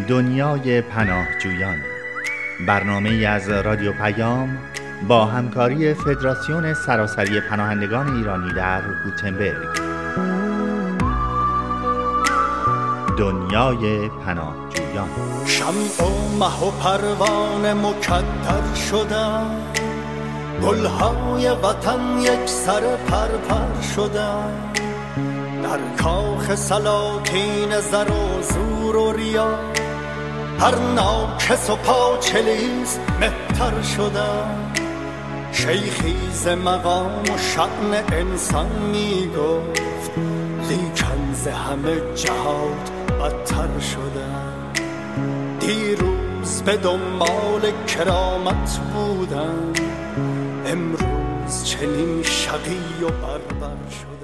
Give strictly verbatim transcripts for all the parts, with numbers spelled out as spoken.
دنیای پناهجویان، برنامه‌ای از رادیو پیام با همکاری فدراسیون سراسری پناهندگان ایرانی در گوتنبرگ. دنیای پناهجویان. شمع و مه و پروانه مکدر شدن، گلهای وطن یک سر پرپر شدن، در کاخ سلاطین زر و زور و ریا، هر ناکس و پاچلیز مهتر شدن. شیخی ز مقام و شأن انسان می گفت، لیکن ز همه جهات بدتر شدن. دیروز به دنبال کرامت بودن، امروز چنین شقی و بربر شدن.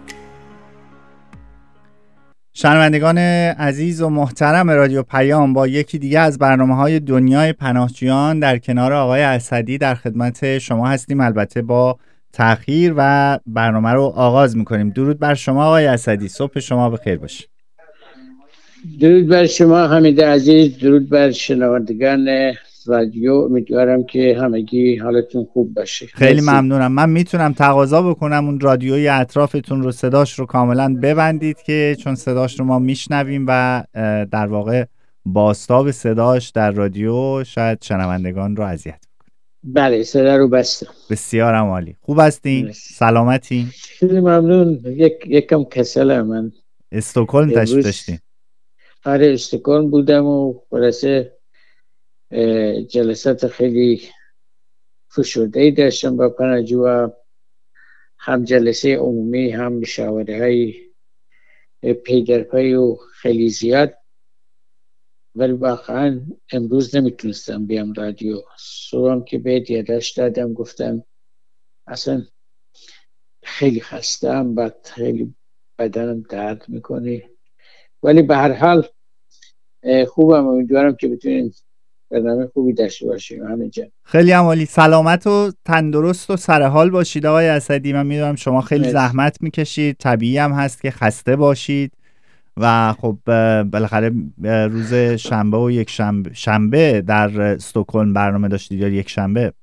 شنوندگان عزیز و محترم رادیو پیام، با یکی دیگه از برنامه‌های دنیای پناهجویان در کنار آقای اسدی در خدمت شما هستیم. البته با تأخیر و برنامه رو آغاز می‌کنیم. درود بر شما آقای اسدی، صبح شما بخیر باشه. درود بر شما حمید عزیز، درود بر شنوندگان رادیو. امیدوارم که همگی حالتون خوب باشه. خیلی ممنونم. من میتونم تقاضا بکنم اون رادیوی اطرافتون رو صداش رو کاملا ببندید، که چون صداش رو ما میشنویم و در واقع بازتاب صداش در رادیو شاید شنوندگان رو اذیت کنه. بله، صدا رو بستم. بسیارم عالی. خوب هستین؟ سلامتی؟ خیلی ممنون. یک یکم کسلم من. استکهلم تشریف داشتین؟ آره، استکهلم بودم و خلاصه جلسات خیلی فشرده‌ای داشتم با پناهجوها، هم جلسه عمومی هم مشاوره های پی در پی و خیلی زیاد. ولی واقعا امروز نمیتونستم بیام رادیو. صبحم که بهت یادداشت دادم گفتم اصلا خیلی خستم، بعد خیلی بدنم درد میکنه، ولی به هر حال خوبم. امیدوارم که بتونین برنامه خوبی داشته باشیم همینجا. خیلی عالی. سلامت و تندرست و سرحال باشید آقای اسدی. من میدونم شما خیلی مرسی. زحمت میکشید، طبیعی هم هست که خسته باشید و خب بالاخره روز شنبه و یک شنبه, شنبه در استکهلم برنامه داشتید یا یک شنبه؟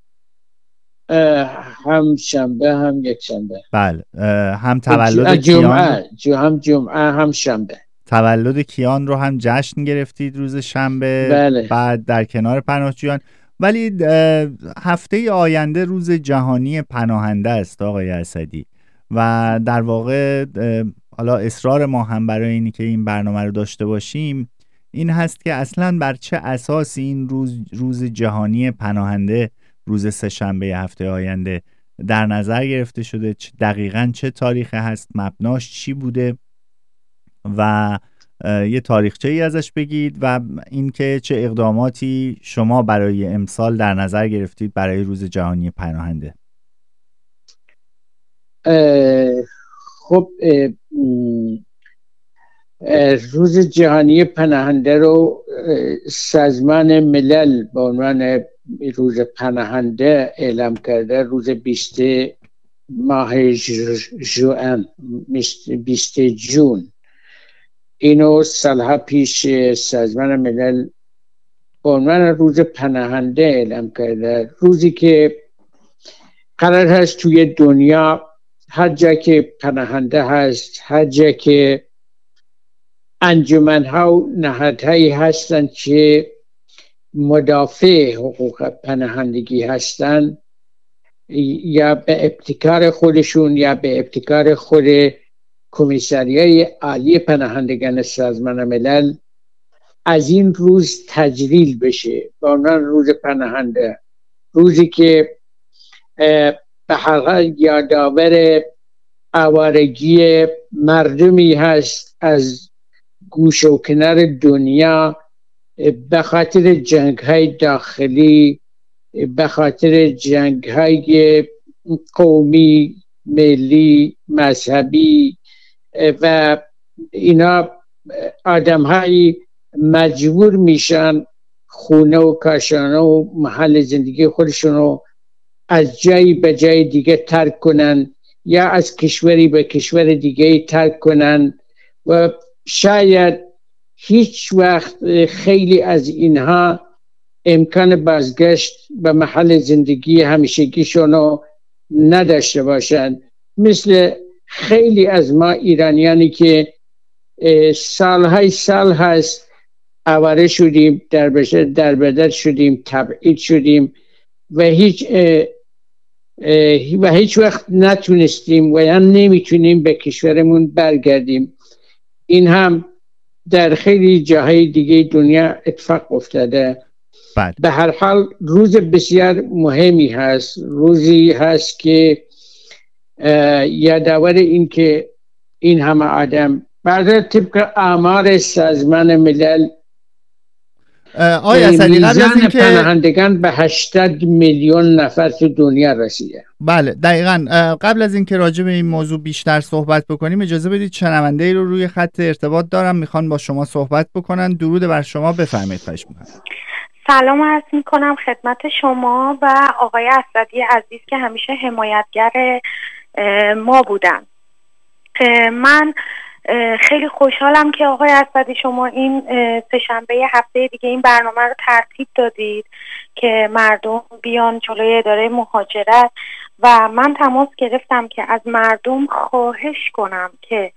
هم شنبه هم یک شنبه. بله، هم تولد جمعه کیان هم جمعه هم شنبه. تولد کیان رو هم جشن گرفتید روز شنبه. بله. بعد در کنار پناهجویان. ولی هفته آینده روز جهانی پناهنده است آقای اسدی و در واقع حالا اصرار ما هم برای اینی که این برنامه رو داشته باشیم این هست که اصلاً بر چه اساسی این روز روز جهانی پناهنده روز سه‌شنبه هفته آینده در نظر گرفته شده، دقیقاً چه تاریخی هست، مبناش چی بوده و یه تاریخچه ای ازش بگید و اینکه چه اقداماتی شما برای امسال در نظر گرفتید برای روز جهانی پناهنده. خب روز جهانی پناهنده رو سازمان ملل به عنوان روز پناهنده اعلام کرده روز بیست ماه ژوئن، بیست جون. اینو سالها پیش سازمان ملل به عنوان روز پناهنده اعلام کرده، روزی که قرار هست توی دنیا هر جا که پناهنده هست، هر جا که انجمن‌ها و نهادهایی هستن که مدافع حقوق پناهندگی هستن، یا به ابتکار خودشون یا به ابتکار خود کمیسریای عالی پناهندگان سازمان ملل از این روز تجلیل بشه به عنوان روز پناهنده، روزی که به هر حال یادآور آوارگی مردمی هست از گوش و کنار دنیا به خاطر جنگ‌های داخلی، به خاطر جنگ‌های قومی، ملی، مذهبی و اینا آدم‌های مجبور میشن خونه و کاشانه و محل زندگی خودشونو از جایی به جای دیگه ترک کنن یا از کشوری به کشور دیگه ترک کنن و شاید هیچ وقت خیلی از اینها امکان بازگشت به محل زندگی همیشگیشون رو نداشته باشند. مثل خیلی از ما ایرانیانی که سالهای سال هست آواره شدیم، در بشر در بدر شدیم، تبعید شدیم و هیچ اه اه و هیچ وقت نتونستیم و یا نمیتونیم به کشورمون برگردیم. این هم در خیلی جاهای دیگه دنیا اتفاق افتاده. بله. به هر حال روز بسیار مهمی هست، روزی هست که یادآور این که این همه آدم بعد طبق آمار سازمان ملل آقای اسدی قبل از این که پناهندگان به هشتاد میلیون نفر تو دنیا رسیده. بله دقیقاً. قبل از این که راجع به این موضوع بیشتر صحبت بکنیم اجازه بدید شنونده‌ای رو روی خط ارتباط دارم، میخوان با شما صحبت بکنن. درود بر شما، بفرمایید. خواهش می‌کنم. سلام عرض می‌کنم خدمت شما و آقای اسدی عزیز که همیشه حمایتگر ما بودن. من خیلی خوشحالم که آقای اسدی شما این سه‌شنبه هفته دیگه این برنامه رو ترتیب دادید که مردم بیان جلوی اداره مهاجرت و من تماس گرفتم که از مردم خواهش کنم که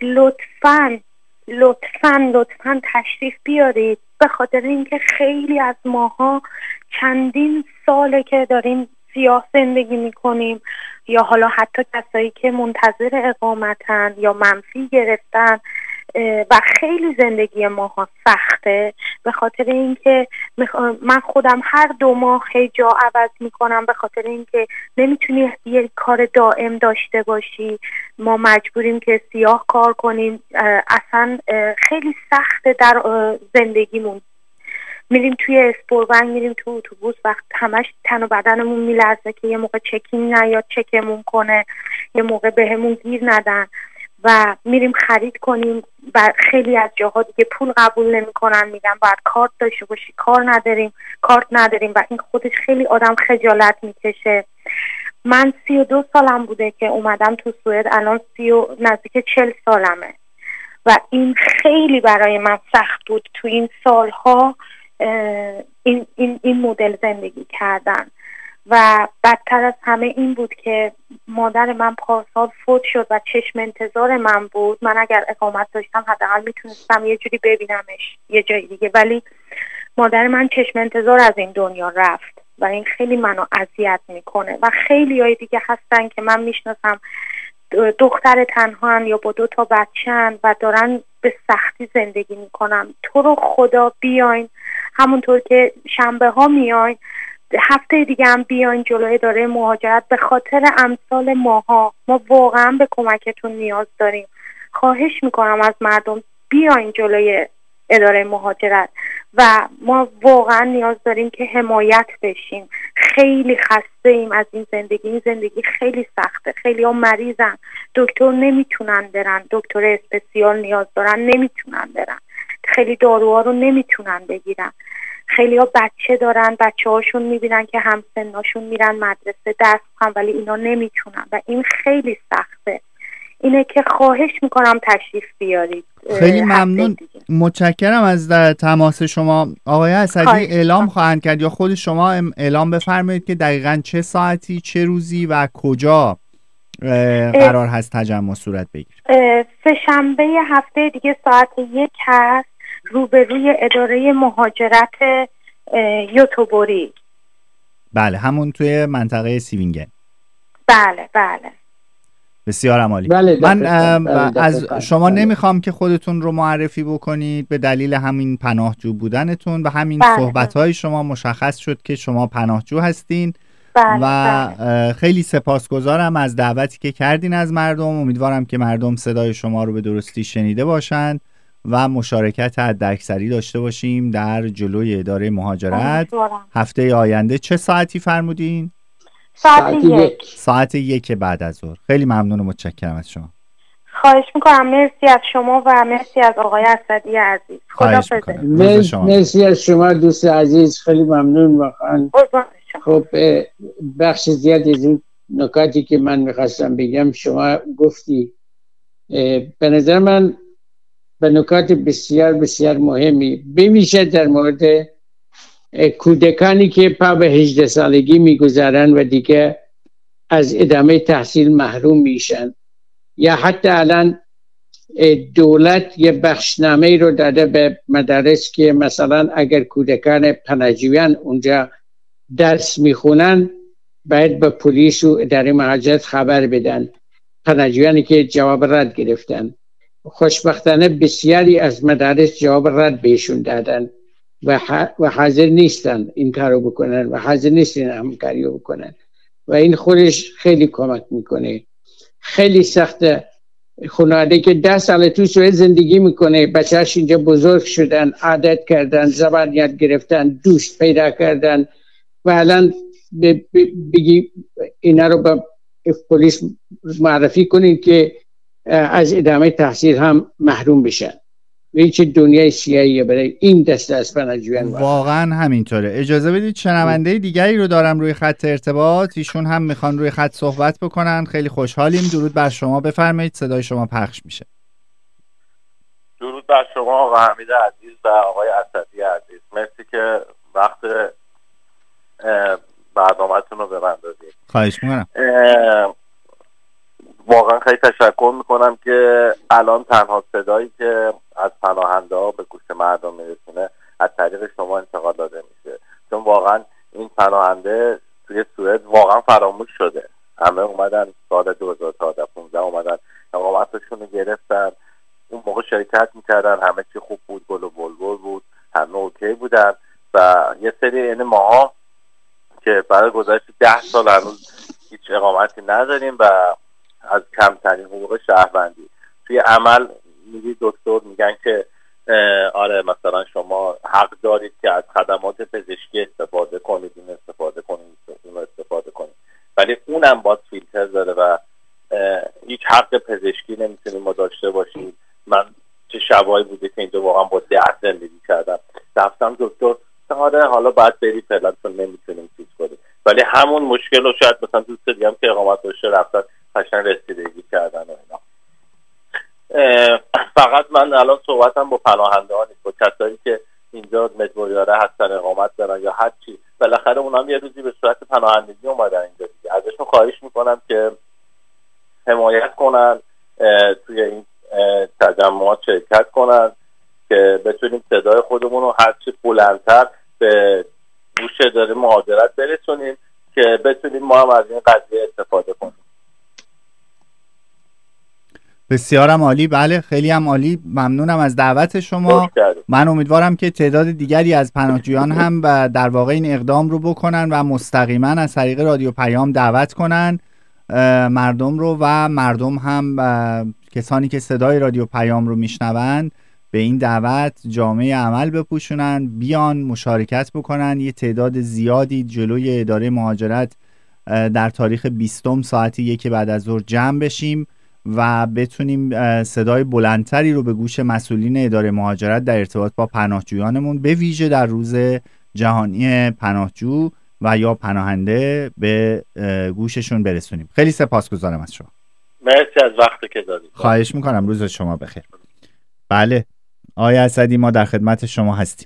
لطفاً لطفاً لطفاً تشریف بیارید، به خاطر اینکه خیلی از ماها چندین ساله که داریم سیاه زندگی میکنیم یا حالا حتی کسایی که منتظر اقامتن یا منفی گرفتن و خیلی زندگی ماها سخته، به خاطر اینکه من خودم هر دو ماه هی جا عوض میکنم، به خاطر اینکه نمیتونی یه کار دائم داشته باشی، ما مجبوریم که سیاه کار کنیم. اصلا خیلی سخته در زندگیمون. میریم توی اسپوربنک، میریم تو اتوبوس، وقت همش تن و بدنمون میلرزه که یه موقع چکینگ نیاد چکمون کنه، یه موقع بهمون گیر ندن و میریم خرید کنیم و خیلی از جاها دیگه پول قبول نمیکنن، میگن باید کارت داشته باشی، کار نداریم کارت نداریم و این خودش خیلی آدم خجالت میکشه. من سی و دو سالم بوده که اومدم تو سوئد، الان سی و نزدیک چل سالمه و این خیلی برای من سخت بود تو این سالها این این این مدل زندگی کردن و بدتر از همه این بود که مادر من پارسال فوت شد و چشم انتظار من بود. من اگر اقامت داشتم حداقل میتونستم یه جوری ببینمش یه جای دیگه، ولی مادر من چشم انتظار از این دنیا رفت و این خیلی منو اذیت میکنه و خیلی های دیگه هستن که من میشناسم دختر تنها یا با دو تا بچه‌ن و دارن به سختی زندگی میکنن. تو رو خدا بیاین، همونطور که شنبه ها میاین هفته دیگه هم بیاین جلوی اداره مهاجرت، به خاطر امثال ماها. ما واقعا به کمکتون نیاز داریم. خواهش میکنم از مردم بیاین جلوی اداره مهاجرت و ما واقعا نیاز داریم که حمایت بشیم. خیلی خسته ایم از این زندگی. این زندگی خیلی سخته. خیلی ها مریضن، دکتر نمیتونن برن، دکتر اسپسیال نیاز دارن نمیتونن برن، خیلی داروها رو نمیتونن بگیرن، خیلی ها بچه دارن، بچه هاشون میبینن که همسناشون میرن مدرسه درس بخونن ولی اینا نمیتونن و این خیلی سخته. اینه که خواهش میکنم تشریف بیارید. خیلی ممنون، متشکرم از تماس شما. آقای اسدی اعلام خواهند کرد یا خود شما اعلام بفرمایید که دقیقاً چه ساعتی، چه روزی و کجا قرار هست تجمع صورت بگیره؟ سه شنبه هفته دیگه ساعت یک هست روبروی اداره مهاجرت یوتوبوری. بله، همون توی منطقه سیوینگن. بله بله. بسیار عالی. بله من بله از شما بله. نمیخوام که خودتون رو معرفی بکنید به دلیل همین پناهجو بودنتون و همین بله. صحبت‌های شما مشخص شد که شما پناهجو هستین. بله. و بله. خیلی سپاسگزارم از دعوتی که کردین از مردم. امیدوارم که مردم صدای شما رو به درستی شنیده باشند و مشارکت حداکثری داشته باشیم در جلوی اداره مهاجرت. هفته آینده چه ساعتی فرمودین؟ ساعت یک. ساعت یک بعد از ظهر. خیلی ممنون و متشکرم از شما. خواهش میکنم. مرسی از شما و مرسی از آقای اسدی عزیز. خداحافظ. مرسی از شما دوست عزیز، خیلی ممنون واقعا. خب بخش زیادی از این نکاتی که من میخواستم بگم شما گفتی. به نظر من به نکات بسیار بسیار مهمی، بویژه در مورد کودکانی که پا به هجده سالگی میگذارن و دیگه از ادامه تحصیل محروم میشن، یا حتی الان دولت یه بخشنامه رو داده به مدارس که مثلا اگر کودکان پناهجویان اونجا درس میخونن باید به پلیس و اداره مهاجرت خبر بدن، پناهجویانی که جواب رد گرفتن. خوشبختانه بسیاری از مدارس جواب رد بهشون دادن و و حاضر نیستن این کارو بکنن و حاضر نیستن همکاری رو بکنن و این خودش خیلی کمک میکنه. خیلی سخته خانواده که ده سال تو سوئد زندگی میکنه، بچه‌اش اینجا بزرگ شدن، عادت کردن، زبان یاد گرفتن، دوست پیدا کردن و الان بگی اینا رو به پلیس معرفی کنید که از ادامه تحصیل هم محروم بشن. این چه دنیای سیاهیه برای این دسته از پناهجویان. واقعا همینطوره. اجازه بدید شنونده دیگری رو دارم روی خط ارتباط، ایشون هم میخوان روی خط صحبت بکنن. خیلی خوشحالیم. درود بر شما، بفرمایید، صدای شما پخش میشه. درود بر شما آقا حمید عزیز و آقای اسدی عزیز، مرسی که وقت برنامه‌تون رو به من دادید. خواهش میکنم. واقعا خیلی تشکر میکنم که الان تنها صدایی که از پناهنده ها به گوش مردم میرسونه از طریق شما انتقال داده میشه، چون واقعا این پناهنده توی سوئد واقعا فراموش شده. همه اومدن سال دو هزار و چهارده پانزده اومدن اقامتشون رو گرفتن، اون موقع شرکت میکردن، همه چی خوب بود، گل و بلبل بود، همه اوکی بودن و یه سری یعنی ماها که برای گذشت ده سال هنوز هیچ اقامتی نداریم و از کمترین حقوق شهروندی توی عمل میگی دکتر میگن که آره مثلا شما حق دارید که از خدمات پزشکی استفاده کنید، این استفاده کنید، اون استفاده کنید، ولی اونم باید فیلتر داره و هیچ حق پزشکی نمیتونیم ما داشته باشیم. من چه شبایی بوده که اینجا واقعا با درد زندگی کردم، رفتم دکتر آره حالا باید بری فعلا چون نمیتونیم چیز کنیم، ولی همون مشکل رو شاید مثلا دوست دیگه که اقامت داشته رفتن قشنگ رسیدگی کردن و اینا. فقط من الان صحبتم با پناهنده ها نیست، با کسایی که اینجا مجبوریاره هستن اقامت دارن یا هر چی، بالاخره اونا هم یه روزی به صورت پناهندگی اومدن اینجا دیگه. ازشون خواهش میکنم که حمایت کنن، توی این تجمعات شرکت کنن که بتونیم صدای خودمون رو هر چی بلندتر به گوش اداره مهاجرت برسونیم که بتونیم ما هم از این قضیه استفاده کنیم. بسیارم عالی. بله خیلی هم عالی، ممنونم از دعوت شما. من امیدوارم که تعداد دیگری از پناهجویان هم در واقع این اقدام رو بکنن و مستقیما از طریق رادیو پیام دعوت کنن مردم رو و مردم هم کسانی که صدای رادیو پیام رو میشنوند به این دعوت جامعه عمل بپوشونن، بیان مشارکت بکنن. یه تعداد زیادی جلوی اداره مهاجرت در تاریخ بیستم ساعت یک بعد از ظهر جمع بشیم و بتونیم صدای بلندتری رو به گوش مسئولین اداره مهاجرت در ارتباط با پناهجویانمون به ویژه در روز جهانی پناهجو و یا پناهنده به گوششون برسونیم. خیلی سپاسگزارم از شما. مرسی از وقتی که دادید. خواهش میکنم، روز شما بخیر. بله آقای اسدی ما در خدمت شما هستیم.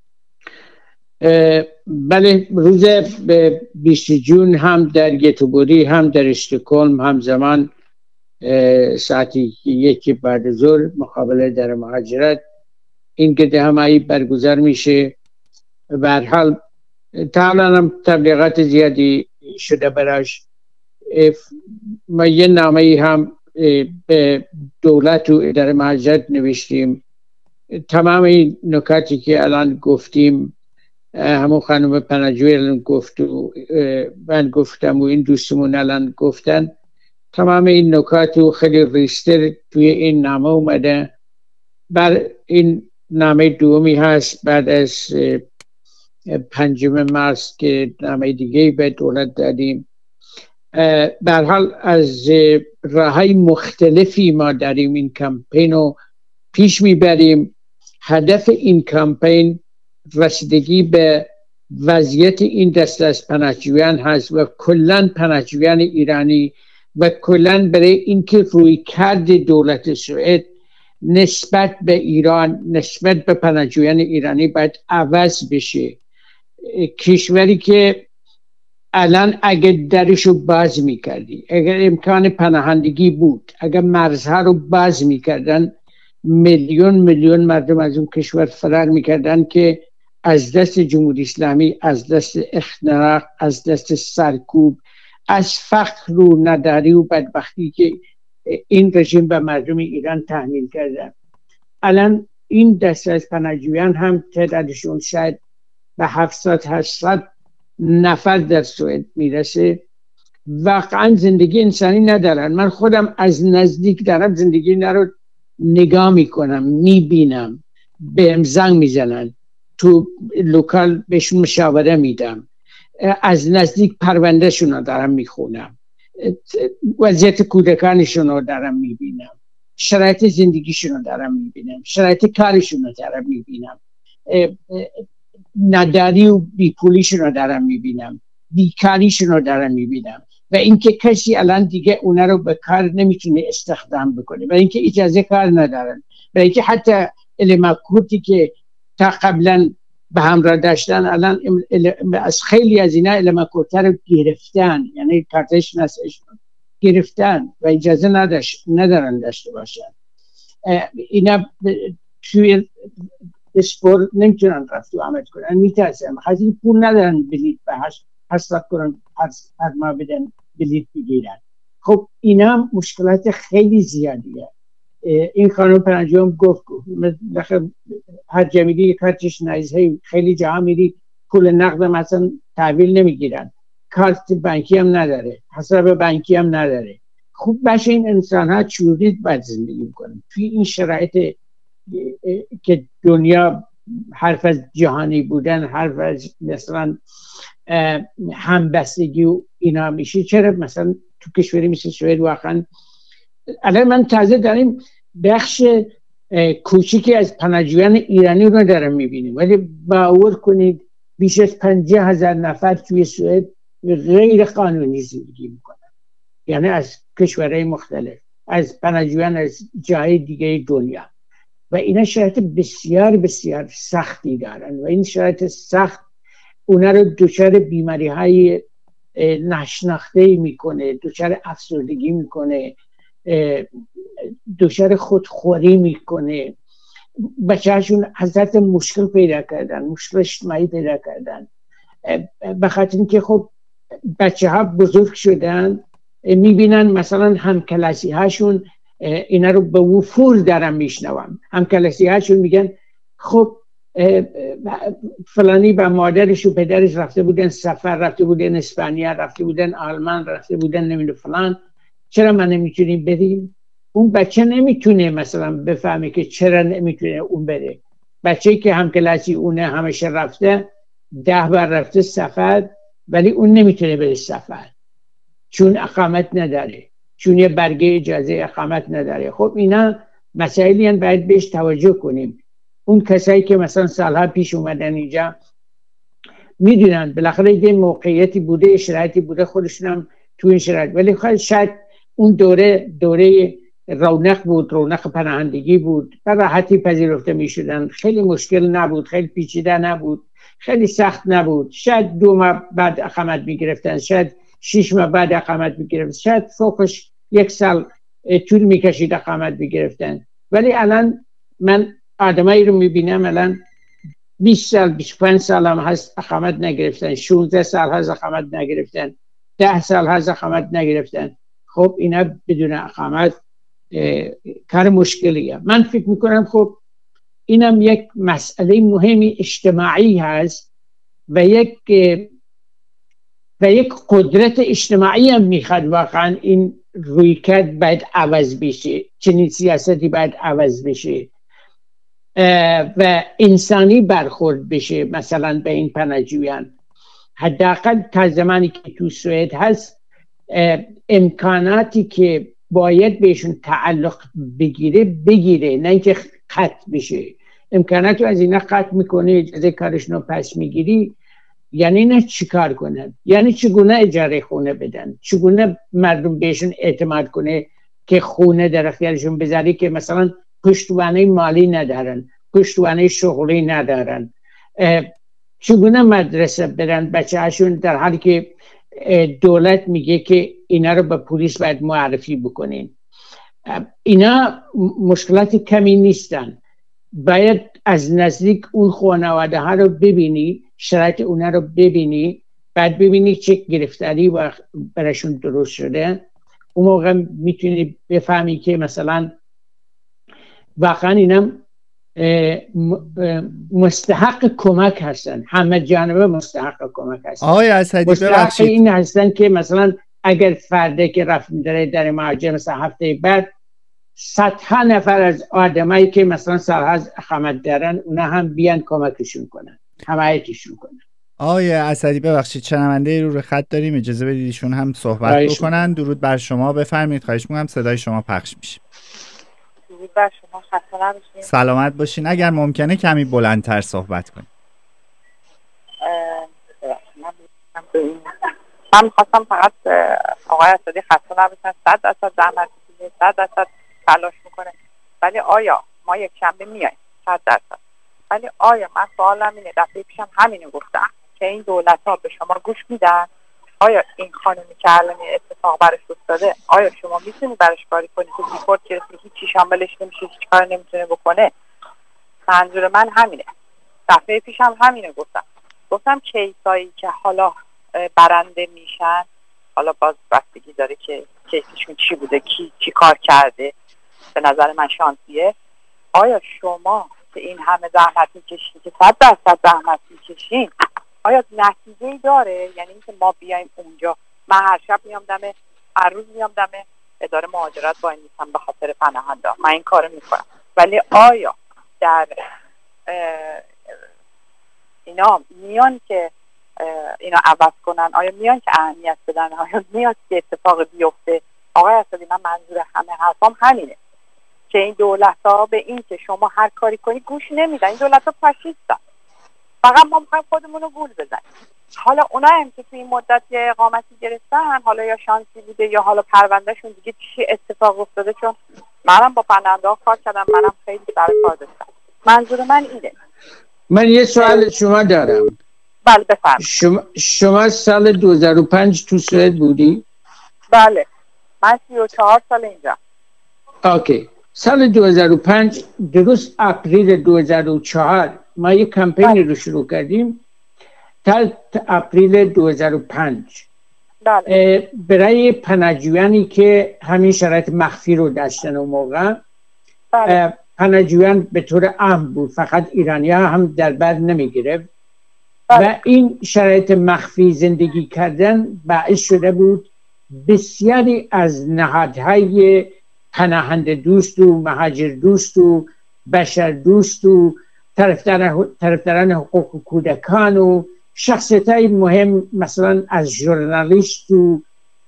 بله روز بیست جون هم در گتوبوری هم در استکهلم همزمان ساعتی یکی بعد ظهر مقابله در مهاجرت این گرد همایی برگزار میشه. به هر حال تا الان هم تبلیغات زیادی شده براش. ما یه نامه هم به دولت و اداره مهاجرت نوشتیم. تمام این نکاتی که الان گفتیم همون خانم پناهجوی الان گفت و من گفتم و این دوستمون الان گفتن، تمام این نکات و خیلی ریستر توی این نامه اومده. بر این نامه دومی هست بعد از پنجم مارس که نامه دیگه به دولت دادیم. به هر حال از راه‌های مختلفی ما داریم این کمپین رو پیش میبریم. هدف این کمپین رسیدگی به وضعیت این دسته از پناهجویان هست و کلاً پناهجویان ایرانی و کلاً برای اینکه روی کرد دولت سوئد نسبت به ایران، نسبت به پناهجویان ایرانی باید عوض بشه. کشوری که الان اگه درشو باز میکردی، اگر امکان پناهندگی بود، اگر مرزها رو باز میکردن، میلیون میلیون مردم از اون کشور فرار میکردن که از دست جمهوری اسلامی، از دست اختناق، از دست سرکوب، از فقر و نداری و بدبختی که این رژیم به مردم ایران تحمیل کرده. الان این دسته از پناهجویان هم تعدادشون شاید به هفتصد هشتصد نفر در سوئد میرسه، واقعا زندگی انسانی ندارن. من خودم از نزدیک دارم زندگی اینا رو نگاه میکنم، میبینم، بهم زنگ میزنن، تو لوکال بهشون مشاوره میدم، از نزدیک پرونده شون رو دارم میخونم، وضعیت کودکانشون رو دارم میبینم، شرایط زندگیشون رو دارم میبینم، شرایط کارشون رو دارم میبینم، نداری و بیپولیشون رو دارم میبینم، بیکاریشون رو دارم میبینم و اینکه کسی الان دیگه اونا رو به کار نمیتونه استخدام بکنه و اینکه اجازه کار ندارن و اینکه حتی علمکوتی که تا قبلا به همراه داشتن الان از خیلی از اینا علمکوتر رو گرفتن، یعنی کارتش نسش گرفتن و اجازه نداشت ندارن داشته باشن. اینا توی اسپور نمیتونن رفت و آمد کنن، میترسن، خیلی پول ندارن بلیت به حسرت کنن، هر ما بدن بلیت بگیرن. خب اینا هم مشکلات خیلی زیادیه. این خانم پناهجویان گفت هر جمیلی کارتش نایزه، خیلی جاها میری پول نقد مثلا تحویل نمیگیرن، کارت بانکی هم نداره، حساب بانکی هم نداره. خوب باشه این انسان ها چجوری باید زندگی میکنن توی این شرایط که دنیا حرف از جهانی بودن، حرف از مثلا همبستگی و اینا میشه؟ چرا مثلا تو کشوری مثل سوئد واقعا الان من تازه داریم بخش کوچیکی از پناهجویان ایرانی رو دارم میبینیم، ولی باور کنید بیش از پنجاه هزار نفر توی سوئد غیر قانونی زندگی میکنن، یعنی از کشورهای مختلف، از پناهجویان از جای دیگه دنیا و اینا شرایط بسیار بسیار سختی دارن و این شرایط سخت اونا رو دچار بیماری های ناشناخته میکنه، دچار افسردگی میکنه، دچار خودخوری میکنه، بچه هاشون حضرت مشکل پیدا کردن، مشکل اجتماعی پیدا کردن، بخاطر اینکه خب بچه ها بزرگ شدن، میبینن مثلا همکلاسی هاشون اینا رو به وفور دارن میشنوم، همکلاسی هاشون میگن خب فلانی با مادرش و پدرش رفته بودن سفر، رفته بودن اسپانیا، رفته بودن آلمان، رفته بودن نمیدونم فلان، چرا من نمیتونیم بریم؟ اون بچه نمیتونه مثلا بفهمه که چرا نمیتونه اون بره. بچه‌ای که همکلاسی اونه همیشه رفته، ده بار رفته سفر، ولی اون نمیتونه بره سفر چون اقامت نداره، چون یه برگه اجازه اقامت نداره. خب اینا مسائلی هستند باید بهش توجه کنیم. اون کسایی که مثلا سالها پیش اومدن اینجا میدونن بالاخره یه موقعیتی بوده، شرایطی بوده، خودشون هم تو این شرایط، ولی خیلی شاید اون دوره دوره رونق بود، رونق پناهندگی بود، به راحتی پذیرفته میشدن، خیلی مشکل نبود، خیلی پیچیده نبود، خیلی سخت نبود. شاید دو ماه بعد اقامت میگرفتن، شاید شش ماه بعد اقامت میگرفتن، شاید فوقش یک سال طول میکشید اقامت میگرفتن. ولی الان من آدمایی رو میبینم الان بیست سال بیست و پنج سال هم هست اقامت نگرفتن، شانزده سال هست اقامت نگرفتن، ده سال هست اقامت نگرفتن. خب اینا بدون اقامت کار مشکلیه. من فکر میکنم خب اینم یک مسئله مهمی اجتماعی هست و یک و یک قدرت اجتماعی هم میخواد واقعا این رویکرد باید عوض بشه، چنین سیاستی باید عوض بشه و انسانی برخورد بشه مثلا به این پناهجویان. حداقل تا زمانی که تو سوئد هست امکاناتی که باید بهشون تعلق بگیره بگیره، نه اینکه قطع بشه. امکاناتو از اینا قطع میکنه، اجازه کارشون پس میگیری، یعنی نه چی کار کنن؟ یعنی چگونه اجاره خونه بدن؟ چگونه مردم بهشون اعتماد کنه که خونه در اختیارشون بذاری که مثلا پشتوانه مالی ندارن، پشتوانه شغلی ندارن، چگونه مدرسه برن بچه هاشون در حالی که دولت میگه که اینا رو به پلیس باید معرفی بکنین. اینا مشکلات کمی نیستن، باید از نزدیک اون خانواده ها رو ببینی، شرایط اونا رو ببینی، بعد ببینی چه گرفتاری براشون درست شده. اون موقع میتونی بفهمی که مثلا واقعا اینا مستحق کمک هستن، همه جانبه مستحق کمک هستن. آقای اسدی مستحق این هستن که مثلا اگر فرده که رفت داره در مهاجر مثلا هفته بعد صدها نفر از آدمایی که مثلا سالها اقامت دارن اونا هم بیان کمکشون کنن، حمایتشون کنن. آقای اسدی ببخشید شنونده رو رو خط داریم، اجازه بدید ایشون هم صحبت بکنن. درود بر شما، بفرمایید. خواهش می‌کنم صدای شما پخش میشه. درود بر شما، خسته نباشید. سلامت باشین. اگر ممکنه کمی بلندتر صحبت کنید. من می‌خواستم فقط آقای اسدی خسته نباشن، صد درصد زحمت می‌کشه، صد درصد تلاش میکنه، ولی آیا ما یک شنبه میایم؟ صد درصد. ولی آیا من سوالم اینه، دفعه پیشم همینو گفتم که این دولت‌ها به شما گوش میدن؟ آیا این خانمی که الان اتفاق براش افتاده، آیا شما میتونی براش کاری کنی که ریپورت گرفته هیچی شاملش نمیشه، هیچ کار نمیتونه بکنه؟ منظور من همینه. دفعه پیشم همینو گفتم. گفتم کیسایی که حالا برنده میشن، حالا باز بستگی داره که کیسشون چی بوده، کی چی کار کرده. به نظر من شانسیه. آیا شما که این همه زحمت میکشین، که صد درصد زحمت میکشین، آیا نتیجه‌ای داره؟ یعنی اینکه ما بیایم اونجا، من هر شب میام دم، هر روز میام دم اداره مهاجرت با این میسم به خاطر پناهنده، من این کارو میکنم، ولی آیا در اینا میان که اینا عوض کنن؟ آیا میان که اهمیت بدن؟ آیا میاد که اتفاق بیفته؟ آقای اسدی، من منظور همه حرفام همینه که این دولت ها به این که شما هر کاری کنی گوش نمیدن. این دولت ها فاشیستن، فقط ما میخوایم خودمون رو گول بزنیم. حالا اونا هم که توی این مدت یه اقامتی گرفتن، حالا یا شانسی بوده یا حالا پروندهشون دیگه چی اتفاق افتاده، چون منم با پناهنده ها کار کردم، منم خیلی سر کار داشتم. منظور من اینه. من یه سوال شما دارم. بله بفرمایید. شما, شما سال دو هزار و پنج تو سوئد بودی؟ بله، من سی و چهار سال اینجا. اوکی. سال دو هزار و پنج درست اپریل دو هزار و چهار ما یک کمپینی رو شروع کردیم تا اپریل دو هزار و پنج. بله. برای پناهجویانی که همین شرایط مخفی رو داشتن اون موقع. بله. پناهجویان به طور عام بود، فقط ایرانی ها هم در بر نمی گرفت. بله. و این شرایط مخفی زندگی کردن باعث شده بود بسیاری از نهادهای پناهنده دوست و مهاجر دوست و بشر دوست و طرفداران طرفداران حقوق کودکان و شخصیت‌های مهم مثلا از ژورنالیست و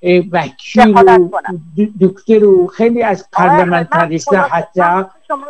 وکیل و دکتر و خیلی از پارلمانتریست‌ها حتی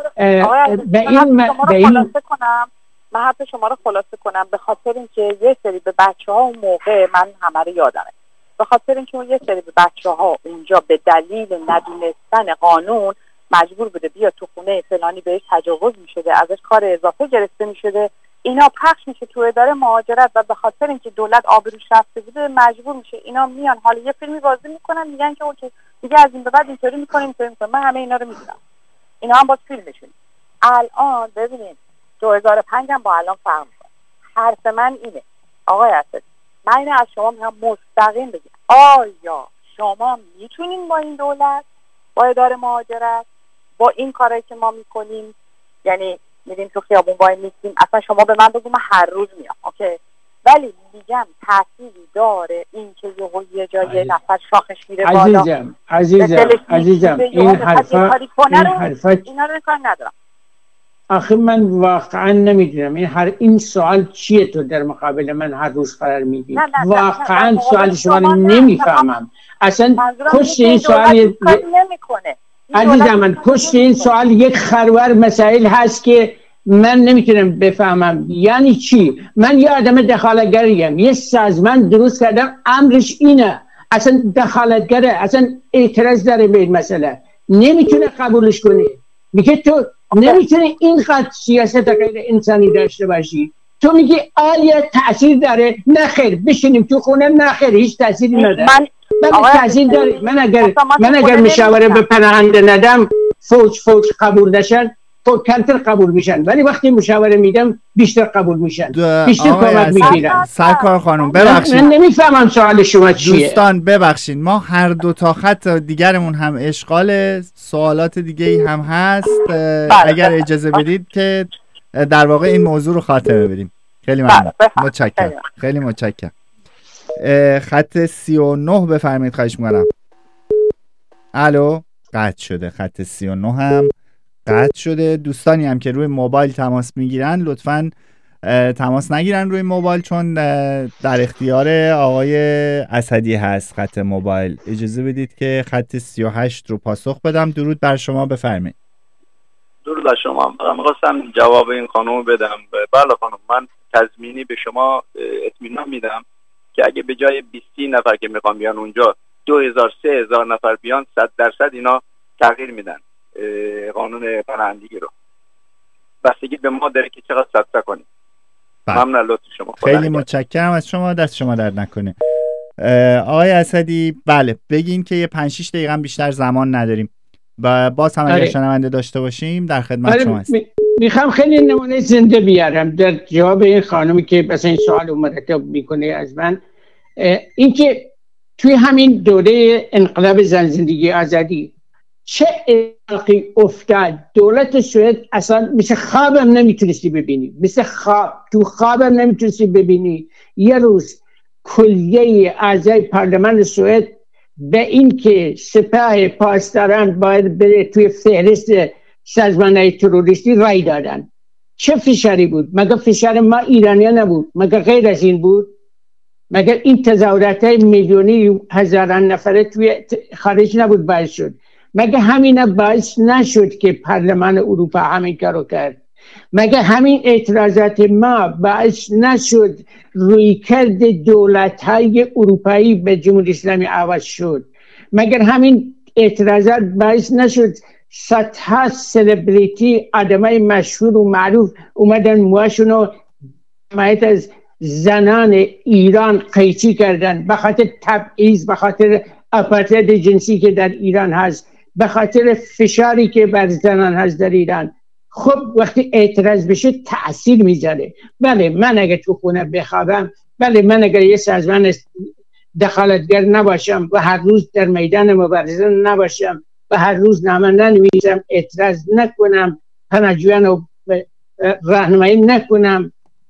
به این به این من حرف شما رو خلاصه کنم به خاطر اینکه یه سری به بچه‌ها اون موقع، من همه رو یادمه، به خاطر اینکه اون یه سری به بچه‌ها اونجا به دلیل ندونستن قانون مجبور بوده بیا تو خونه فلانی بهش تجاوز می‌شده، ازش کار اضافه گرفته می‌شده، اینا پخش میشه تو اداره مهاجرت و به خاطر اینکه دولت آبروش رفته بوده مجبور میشه اینا میان حالا یه فیلمی بازی میکنن، میگن که اوکی دیگه از این به بعد اینطوری میکنیم اینطوری میکنیم. من همه اینا رو میدونم، اینا هم باز فیلمشون. الان ببینید دو هزار و پنج هم با الان فرق میکنه. حرف من اینه آقای اسدی، من اینو از شما میگم مستقیم بگید، آیا شما میتونین با این دولت، با اداره مهاجرت، با این کارایی که ما میکنیم، یعنی میریم تو خیابون وای میسیم، اصلا شما به من بگو من هر روز میام اوکی، ولی میگم تأثیری داره این که یه جای نفر شاخش میره بالا؟ عزیزم عزیزم عزیزم این حرفا این حرفا اینا رو کار ندارم. آخه من واقعا نمیدونم این هر این سوال چیه تو در مقابل من هر روز قرار میدی؟ واقعا نه نه سوال شما رو نمیفهمم. اصلا پشت این سوال نمیکنه. عزیزم من پشت این سوال یک خروار مسائل هست که من نمیتونم بفهمم یعنی چی. من یه آدم دخالتگریم، یه سازمان درست کردم امرش اینه، اصلا دخالتگره، اصلا اعتراض داره به این مسئله، نمیتونه قبولش کنی. میگه تو نمیتونی اینقدر سیاست غیر انسانی داشته باشی. تو میگی آیا تاثیر داره؟ نه خیر. بشینیم تو خونه؟ نه خیر، هیچ تاثیری نداره. من من تاثیر داره. من اگر من اگر مشاوره به پناهنده ندم فوج فوج قبول نشن، تو کمتر قبول میشن، ولی وقتی مشاوره میدم بیشتر قبول میشن، بیشتر کمک میگیرن. سرکار خانم ببخشید، من نمیفهمم سوال شما چیه. دوستان ببخشید، ما هر دو تا خط دیگرمون هم اشغال، سوالات دیگه ای هم هست. اگر اجازه بدید که در واقع این موضوع رو خاتمه بدیم. خیلی ممنون، متشکرم، خیلی متشکرم. خط سی و نه بفرمایید، خواهش می‌کنم. الو، قطع شده. خط سی و نه هم قطع شده. دوستانی هم که روی موبایل تماس میگیرن لطفاً تماس نگیرن روی موبایل، چون در اختیار آقای اسدی هست خط موبایل. اجازه بدید که خط سی و هشت رو پاسخ بدم. درود بر شما، بفرمایید. درود بر شما. من می‌خواستم جواب این خانم بدم. بله خانم، من تضمینی به شما اطمینان میدم که اگه به جای بیست نفر که میخوام بیان اونجا دو هزار سه هزار نفر بیان، صد درصد اینا تغییر میدن قانون پناهندگی رو. بستگی به ما داره که چقدر صدقه کنیم. ممنون لطف شما. خیلی متشکرم از شما، دست شما درد نکنه. آقای اسدی، بله بگین که یه پنج شش دقیقه بیشتر زمان نداریم و باز هم اگر شنونده داشته باشیم در خدمت شما هستیم. میخوام خیلی نمونه زنده بیارم در جواب این خانمی که مثلا این سوال مرتب میکنه از من. اینکه توی همین دوره انقلاب زن زندگی آزادی چه اتفاقی افتاد، دولت سوئد اصلا مثل خوابم نمیتونستی ببینی، مثل خواب تو خوابم نمیتونستی ببینی. یه روز کلیه اعضای پارلمان سوئد به این که سپاه پاسداران باید بره توی فهرست سازمان‌های تروریستی رای دادن. چه فشاری بود؟ مگه فشار ما ایرانیا نبود؟ مگه غیر از این بود؟ مگر این تظاهرات میلیونی هزاران نفره توی خارج نبود باعث شد؟ مگه همین باعث نشد که پارلمان اروپا همین کارو کرد؟ مگه همین اعتراضات ما باعث نشد رویکرد دولت‌های اروپایی به جمهوری اسلامی عوض شد؟ مگر همین اعتراضات باعث نشد صدها سلبریتی، آدمای مشهور و معروف اومدن موهاشون رو حمایت از زنان ایران قیچی کردن، به خاطر تبعیض، به خاطر آپارتاید جنسی که در ایران هست، به خاطر فشاری که بر زنان هست در ایران. خب وقتی اعتراض بشه تأثیر میذاره. بله من اگه تو خونه بخوابم، بله من اگر یه سازمان دخالتگر نباشم و هر روز در میدان مبارزه نباشم و هر روز نامه ننویسم، اعتراض نکنم، پناهجویان رو راهنمایی نکنم،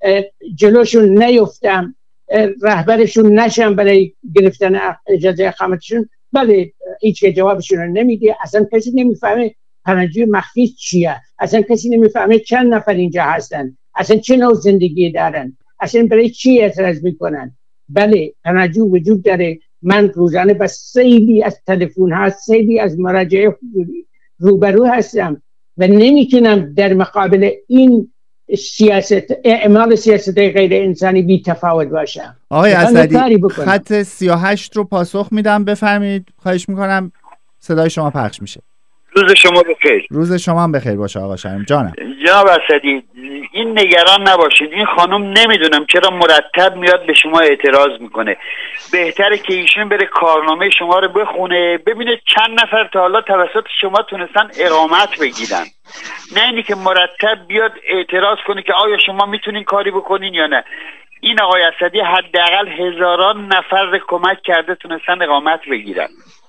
جلوشون نیفتم، رهبرشون نشم برای گرفتن اجازه اقامتشون، بله هیچ که جوابشون رو نمیده. اصلا کسی نمیفهمه پناهجوی مخفی چیه، اصلا کسی نمیفهمه چند نفر اینجا هستن، اصلا چه نوع زندگی دارن، اصلا برای چی اعتراض میکنن. بله پناهجو وجود داره. من روزانه با سیلی از تلفن ها، سیلی از مراجعه روبرو هستم و نمیتونم در مقابل این سیاست، اعمال سیاست غیر انسانی بی تفاوت باشم. آقای اسدی، خط سی و هشت رو پاسخ میدم، بفرمایید. خواهش میکنم، صدای شما پخش میشه. روز شما بخیر. روز شما هم بخیر باشه آقا شرم جانم. جناب اسدی، این نگران نباشید، این خانم نمیدونم چرا مرتب میاد به شما اعتراض میکنه. بهتره که ایشون بره کارنامه شما رو بخونه، ببینه چند نفر تا حالا توسط شما تونستن اقامت بگیرن، نه اینی که مرتب بیاد اعتراض کنه که آیا شما میتونین کاری بکنین یا نه. این آقای اسدی حداقل هزاران نفر رو کمک کرده تونستن اقامت بگیرن.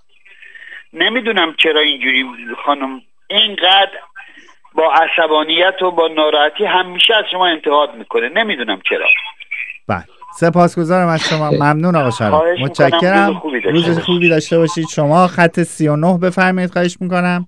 نمیدونم چرا اینجوری خانم اینقدر با عصبانیت و با ناراحتی همیشه از شما انتقاد میکنه، نمیدونم چرا. بله سپاسگزارم از شما، ممنون آقا شرم، متشکرم. روز خوبی, روز خوبی داشته باشید. شما خط سی و نه بفرمایید، خواهش میکنم.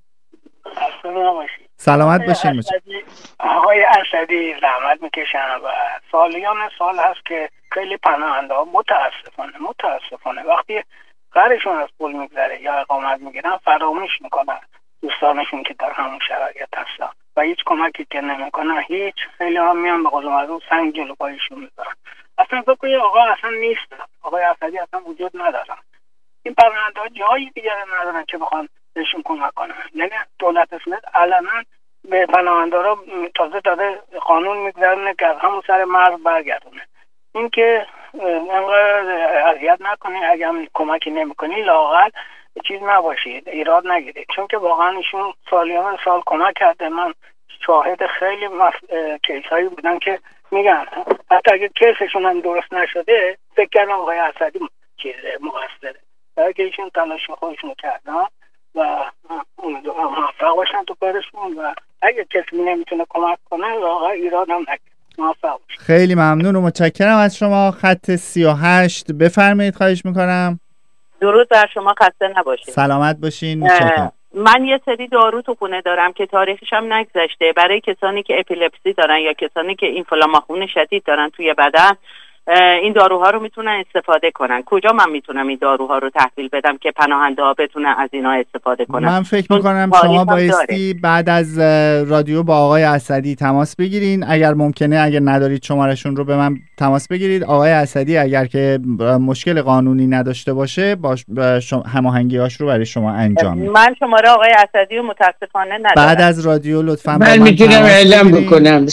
سلامت باشین. آقای اسدی زحمت میکشن و سالیان سال هست که خیلی پناهنده ها متاسفانه متاسفانه وقتی قرارشون از پول میگذره یا اقامت میگیرن فراموش میکنن دوستانشون که در همون شرایط هستن و هیچ کمکی که نمیکنن. هیچ خیلی ها میان به قول معروف سنگ جلو پایشون میذارن. اصلا فکر آقا اصلا نیستن، آقای اسدی اصلا وجود ندارن. این پناهنده ها جایی دیگه ندارن که بخوان بهشون کمک کنن. یعنی دولت سوئد علنا به پناهنده را تازه داده قانون میگذارونه که از همون سر مرز برگردونه. این که انقدر اذیت نکنی، اگه هم کمکی نمیکنی لااقل چیز نباشید، ایراد نگیرید، چون که واقعا ایشون سالیان سال کمک کرده. من شاهد خیلی مف... کیس هایی بودن که میگن حتی اگه کیسشون هم درست نشده فکر کردم آقای اسدی چیز مقصره، برای که ایشون تلاش خودشون کردن و موفق باشن تو کارشون و اگه کسی نمیتونه کمک کنه واقعا ایراد هم نگیره. موفق باشن. خیلی ممنون و متشکرم از شما. خط سی و هشت بفرمایید، خواهش میکنم. درود بر شما، خسته نباشید. سلامت باشین. متشکرم. من یه سری دارو تو خونه دارم که تاریخش هم نگذشته، برای کسانی که اپیلپسی دارن یا کسانی که اینفلاماسیون شدید دارن توی بدن این داروها رو میتونن استفاده کنن. کجا من میتونم این داروها رو تحویل بدم که پناهنده ها بتونن از اینا استفاده کنن؟ من فکر میکنم شما بایستی بعد از رادیو با آقای اسدی تماس بگیرین، اگر ممکنه، اگر ندارید شمارشون رو به من تماس بگیرید. آقای اسدی اگر که مشکل قانونی نداشته باشه باش هماهنگی‌هاش رو برای شما انجام میده. من شماره آقای اسدی رو متاسفانه ندارم. بعد از رادیو لطفاً من میتونم اعلام بکنم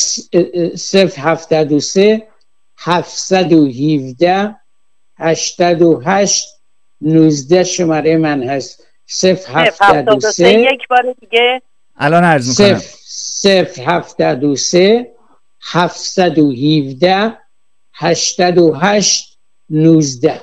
صفر هفتاد و سه هفتصد و هفده هشتاد و هشت نوزده شماره من هست. صفر هفتاد و سه یک بار دیگه الان عرض میکنم صفر هفتاد و سه هفتصد و هفده هشتاد و هشت نوزده.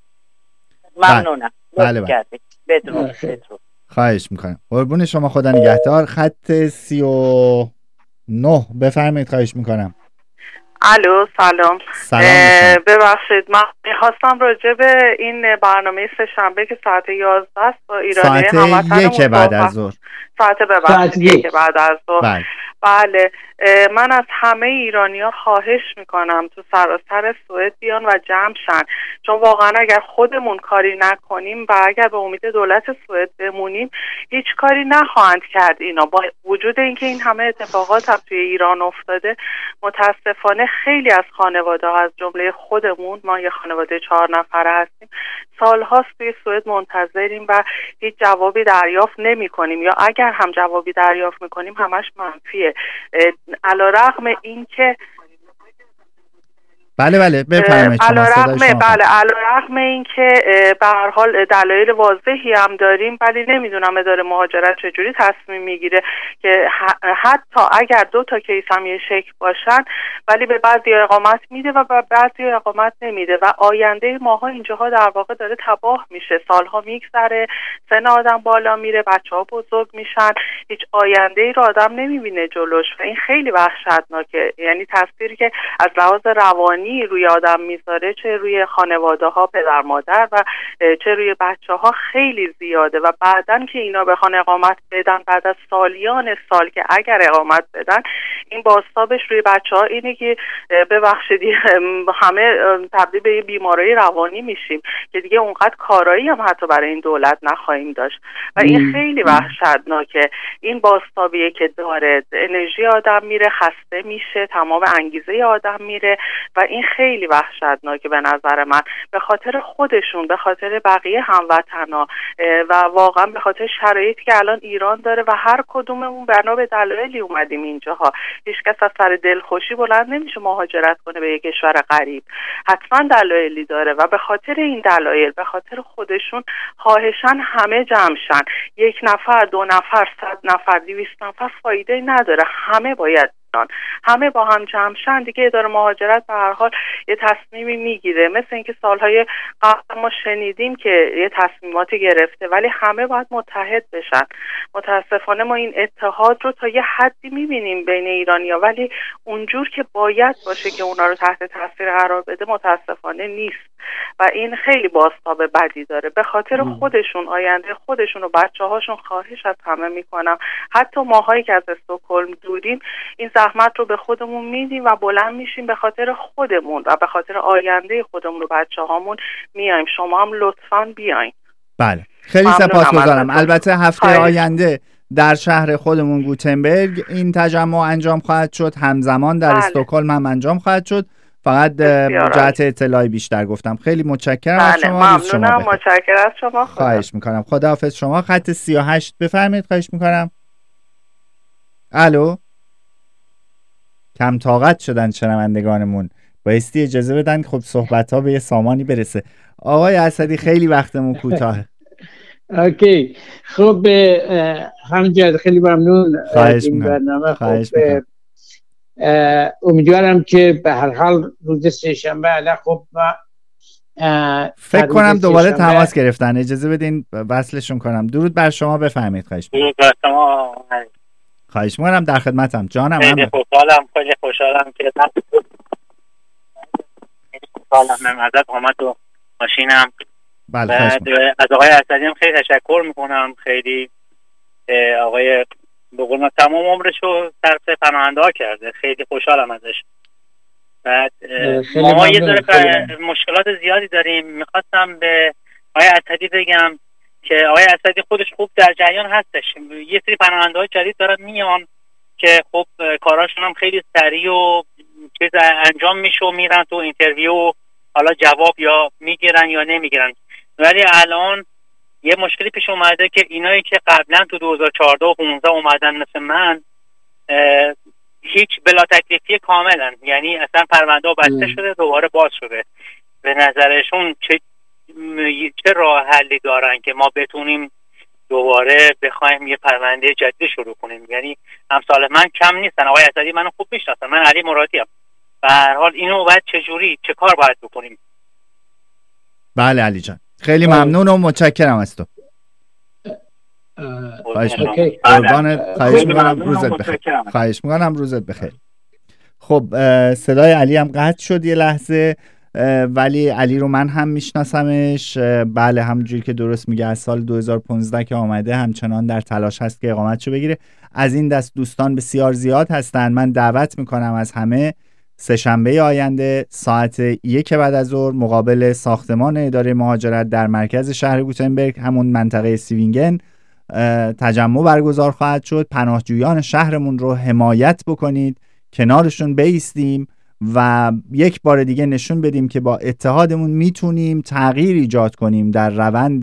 ممنونم. بله بله. بدرود. خواهش میکنم. قربون شما، خدا نگهدار. خط سی و نه بفرمایید، خواهش میکنم. الو سلام. سلام. ببخشید من میخواستم راجع به این برنامه سه شنبه که ساعت یازده است با ایرانی هموطنمون ساعت یک بعد از ظهر ساعت ببخشید یک بعد از ظهر. بله. بله من از همه ایرانی‌ها خواهش میکنم تو سراسر سوئد بیان و جمع شن، چون واقعا اگر خودمون کاری نکنیم و اگر به امید دولت سوئد بمونیم هیچ کاری نخواهند کرد. اینا با وجود اینکه این همه اتفاقات هم توی ایران افتاده، متاسفانه خیلی از خانواده‌ها از جمله خودمون، ما یه خانواده چهار نفره هستیم، سال‌هاست توی سوئد منتظریم و هیچ جوابی دریافت نمی‌کنیم، یا اگر هم جوابی دریافت می‌کنیم همش منفیه. علی‌رغم اینکه بله بله بفرمایید شما. علی‌رغم بله علی‌رغم اینکه به هر حال دلایل واضحی هم داریم، ولی نمیدونم اداره مهاجرت چجوری تصمیم میگیره که حتی اگر دو تا کیس هم یه شکل باشن ولی به بعضی اقامت میده و به بعضی اقامت نمیده و آینده ماها اینجاها در واقع داره تباه میشه. سالها میگذره، سن آدم بالا میره، بچه‌ها بزرگ میشن، هیچ آینده‌ای رو آدم نمیبینه جلوش و این خیلی وحشتناکه. یعنی تاثیری که از لحاظ روانی روی آدم میذاره، چه روی خانواده ها، پدر مادر و چه روی بچه ها، خیلی زیاده و بعدن که اینا بخوان اقامت بدن بعد از سالیان سال که اگر اقامت بدن، این بازتابش روی بچه ها اینه که ببخشید همه تبدیل به بیماری روانی میشیم که دیگه اونقدر کارایی هم حتی برای این دولت نخواهیم داشت و این خیلی وحشتناکه. این بازتابیه که داره، انرژی آدم میره، خسته میشه، تمام انگیزه آدم میره و این خیلی وحشتناکه به نظر من، به خاطر خودشون، به خاطر بقیه هموطنا و واقعا به خاطر شرایطی که الان ایران داره و هر کدوممون بنا به دلایلی اومدیم اینجاها. هیچ کس از سر دلخوشی بلند نمیشه مهاجرت کنه به یک کشور غریب، حتما دلایلی داره و به خاطر این دلایل، به خاطر خودشون خواهشاً همه جمع شن. یک نفر، دو نفر، صد نفر، دویست نفر فایده نداره، همه باید همه با هم جمع شن دیگه. اداره مهاجرت به هر حال یه تصمیمی میگیره، مثل اینکه سالهای قبل ما شنیدیم که یه تصمیماتی گرفته، ولی همه باید متحد بشن. متاسفانه ما این اتحاد رو تا یه حدی میبینیم بین ایرانی‌ها، ولی اونجور که باید باشه که اونا رو تحت تاثیر قرار بده متاسفانه نیست و این خیلی بازتاب بدی داره. به خاطر خودشون، آینده خودشون و بچه‌هاشون خواهش از همه میکنم، حتی ماهایی که از استکهلم دوریم، این زحمت رو به خودمون میدیم و بلند میشیم به خاطر خودمون و به خاطر آینده خودمون و بچه‌هامون میایم. شما هم لطفاً بیاین. بله خیلی سپاسگزارم. البته هفته خواهش. آینده در شهر خودمون گوتنبرگ این تجمع انجام خواهد شد، همزمان در بله. استکهلم هم انجام خواهد شد. فقط جهت اطلاعی بیشتر گفتم. خیلی متشکرم بله. از شما. ممنونم، متشکرم از شما. خواهش میکنم. خداحافظ شما. خط سی و هشت بفرمایید، خواهش میکنم. الو، کم طاقت شدن شنوندگانمون، بایستی اجازه بدن خب صحبت ها به یه سامانی برسه. آقای اسدی خیلی وقتمون کوتاهه. اوکی، خب همینجا خیلی ممنون خواهش این برنامه. خواهش خب امیدوارم که به هر حال روز سه‌شنبه علا خب ما فکر کنم دوباره تماس گرفتن، اجازه بدین وصلشون کنم. درود بر شما، بفرمایید. خواهش درود بر شما. خواهش می‌کنم، در خدمتم جانم. خیلی خوشحالم خیلی خوشحالم که خوشحالم ازت آمد و ماشینم. بله، از آقای اسدی هم خیلی تشکر میکنم. خیلی آقای به قول ما تمام عمرشو صرف پناهنده ها کرده، خیلی خوشحالم ازش. بعد ما یه ذره مشکلات زیادی داریم. میخواستم به آقای اسدی بگم که آقای اسدی خودش خوب در جریان هستش. یه سری پناهنده های جدید دارن میان که خب کاراشون هم خیلی سریع و چیز انجام میشه و میرن تو اینترویو، حالا جواب یا میگیرن یا نمیگیرن. ولی الان یه مشکلی پیش اومده که اینایی که قبلا تو دو هزار و چهارده و پانزده اومدن مثل من هیچ بلا تکلیفی کاملا، یعنی اصلا پرونده ها بسته شده دوباره باز شده. به نظرشون چه چه راه حلی دارن که ما بتونیم دوباره بخوایم یه پرونده جدید شروع کنیم؟ یعنی امثال من کم نیستن. آقای اسدی منو خوب میشناسن، من علی مرادی ام. به هر حال اینو باید چجوری چه کار باید بکنیم؟ بله علی جان، خیلی ممنون و متشکرم از تو. خواهش می‌کنم خواهش می‌کنم روزت بخیر. خواهش می‌کنم روزت بخیر. خب صدای علی هم قطع شد یه لحظه، ولی علی رو من هم میشناسمش. بله، همونجوری که درست میگه از سال دو هزار و پانزده که آمده همچنان در تلاش هست که اقامتشو بگیره. از این دست دوستان بسیار زیاد هستن. من دعوت میکنم از همه سه‌شنبه آینده ساعت یک بعد از ظهر مقابل ساختمان اداره مهاجرت در مرکز شهر گوتنبرگ، همون منطقه سیوینگن، تجمع برگزار خواهد شد. پناهجویان شهرمون رو حمایت بکنید، کنارشون بایستیم و یک بار دیگه نشون بدیم که با اتحادمون میتونیم تغییر ایجاد کنیم در روند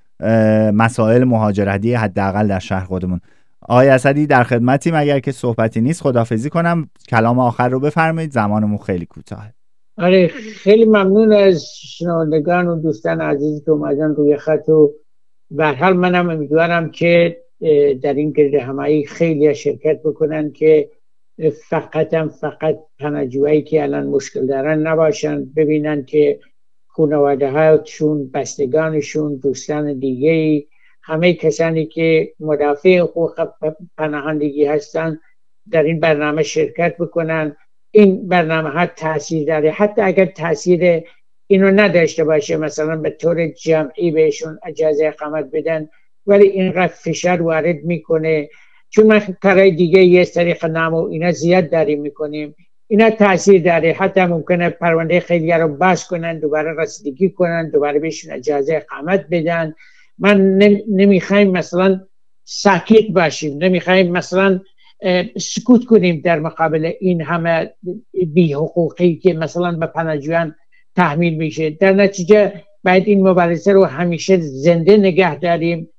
مسائل مهاجرتی حداقل در شهر خودمون. آقای اسدی در خدمتیم، اگر که صحبتی نیست خداحافظی کنم، کلام آخر رو بفرمایید، زمانمون خیلی کوتاهه. آره، خیلی ممنون از شنوندگان و دوستان عزیزی که اومدن روی خط و به هر حال منم امیدوارم که در این گرد همایی خیلی شرکت بکنن که فقط هم فقط پناهجویی که الان مشکل دارن نباشن، ببینن که خانواده هاشون، بستگانشون، دوستان دیگه، همه کسانی که مدافع حقوق پناهندگی هستن در این برنامه شرکت بکنن. این برنامه ها تاثیر داره، حتی اگر تاثیر اینو نداشته باشه، مثلا به طور جمعی بهشون اجازه اقامت بدن، ولی اینقدر فشار وارد میکنه. چون ما کارهای دیگه یه طریق نام و اینا زیاد داریم میکنیم، اینا تاثیر داره. حتی ممکنه پرونده خیلی رو باز کنن، دوباره رسیدگی کنن، دوباره بهشون اجازه اقامت بدن. من نمیخوایم مثلا ساکت باشیم، نمیخوایم مثلا سکوت کنیم در مقابل این همه بی حقوقی که مثلا به پناهجویان تحمیل میشه. در نتیجه باید این مبارزه رو همیشه زنده نگه داریم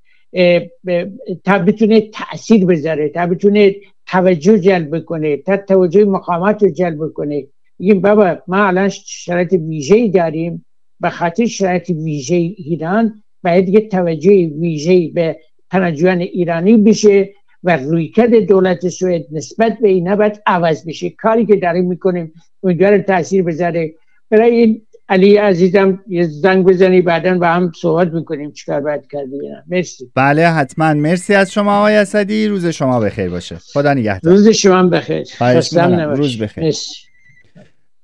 تا بتونه تأثیر بذاره، تا بتونه توجه جلب کنه، تا توجه مقامات رو جلب کنه. بگیم بابا ما الان شرایط ویژه‌ای داریم، به خاطر شرایط ویژه ایران باید یه توجه ویژه‌ای به پناهجویان ایرانی بشه و رویکرد دولت سوئد نسبت به اینا باید عوض بشه. کاری که داریم میکنیم امیدوارم تاثیر بذاره. برای این علی عزیزم یه زنگ بزنی، بعداً با هم صحبت میکنیم چیکار باید کرد. مرسی. بله حتما. مرسی از شما آقای اسدی، روز شما بخیر باشه. خدا نگهدار. روز شما بخیر. خواهش می‌کنم. روز بخیر. مرسی.